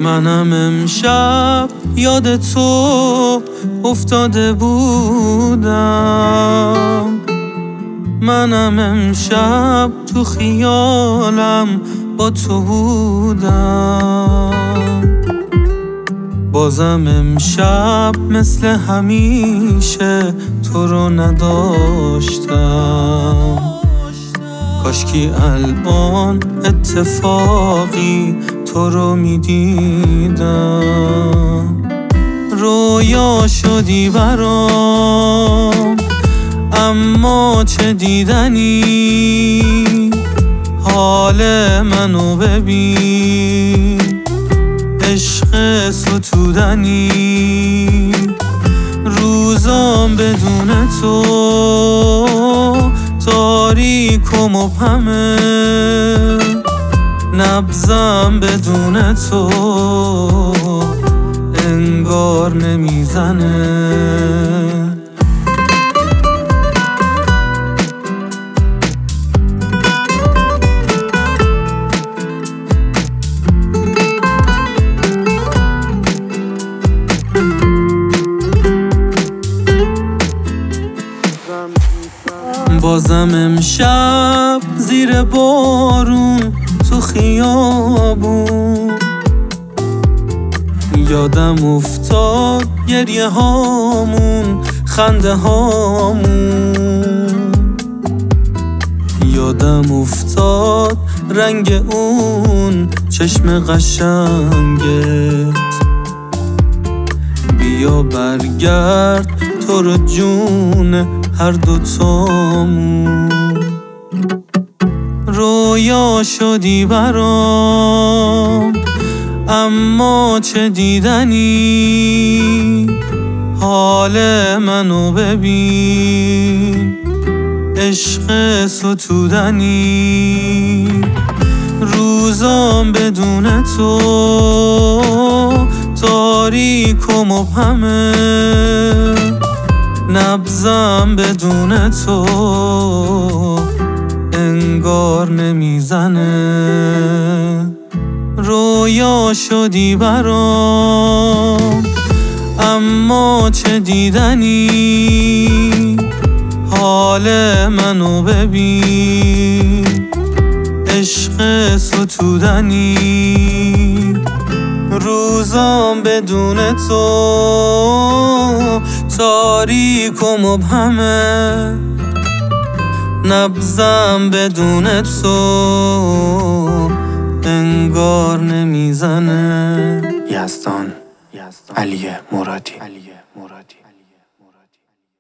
منم امشب یاد تو افتاده بودم، منم امشب تو خیالم با تو بودم. بازم امشب مثل همیشه تو رو نداشتم، کاشکی الان اتفاقی تو رو میدیدم. رویا شدی برام اما چه دیدنی، حال منو ببین عشق ستودنی. روزام بدون تو تاریک و مبهمه، نبضم بدون تو انگار نمیزنه. بازم امشب زیر بارون تو خیابون یادم افتاد گریه هامون، خنده هامون. یادم افتاد رنگ اون چشم قشنگت. بیا برگرد تو رو جون هر دوتامون. رویا شدی برام اما چه دیدنی، حال منو ببین عشق ستودنی. روزام بدون تو تاریک و مبهمه، نبضم بدون تو انگار نمیزنه. رویا شدی برام اما چه دیدنی، حال منو ببین عشق ستودنی. روزام بدون تو تاریک و مبهمه، نبضم بدون تو انگار نمیزنه. یزدان علی مرادی